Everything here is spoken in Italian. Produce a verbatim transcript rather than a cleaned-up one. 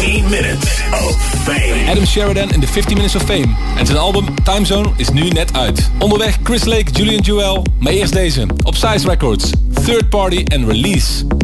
fifteen minutes of Fame. Adam Sheridan in de fifteen minutes of Fame. En zijn album Time Zone is nu net uit. Onderweg Chris Lake, Julian Joel. Maar eerst deze. Op Size Records. Third Party and Release.